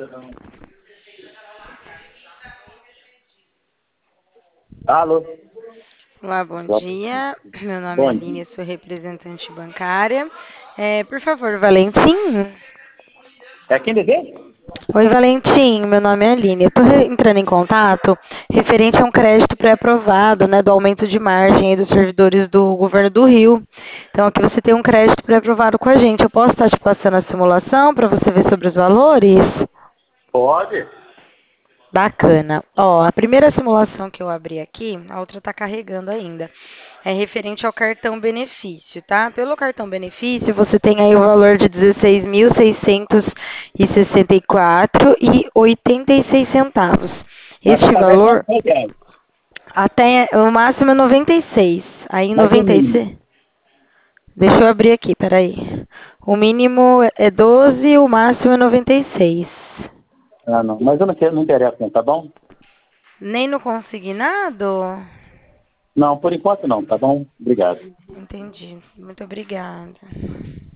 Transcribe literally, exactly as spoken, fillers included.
Alô? Olá, bom dia. Meu nome é Bom Aline, dia. sou representante bancária. É, por favor, Valentim? É quem deseja? Oi, Valentim, meu nome é Aline. Eu estou entrando em contato referente a um crédito pré-aprovado, né, do aumento de margem aí dos servidores do governo do Rio. Então, aqui você tem um crédito pré-aprovado com a gente. Eu posso estar te passando a simulação para você ver sobre os valores? Pode. Bacana. Ó, a primeira simulação que eu abri aqui, a outra está carregando ainda. É referente ao cartão benefício, tá? Pelo cartão benefício, você tem aí o valor de dezesseis mil seiscentos e sessenta e quatro e oitenta e seis centavos. Mas para Este pagar valor quanto reais? até o máximo é noventa e seis. Aí em Mas o noventa e mínimo? seis, deixa eu abrir aqui, peraí. O mínimo é doze e o máximo é noventa e seis. Ah, não. Mas eu não quero, não interessa, não, tá bom? Nem no consignado? Não, por enquanto não, tá bom? Obrigado. Entendi. Muito obrigada.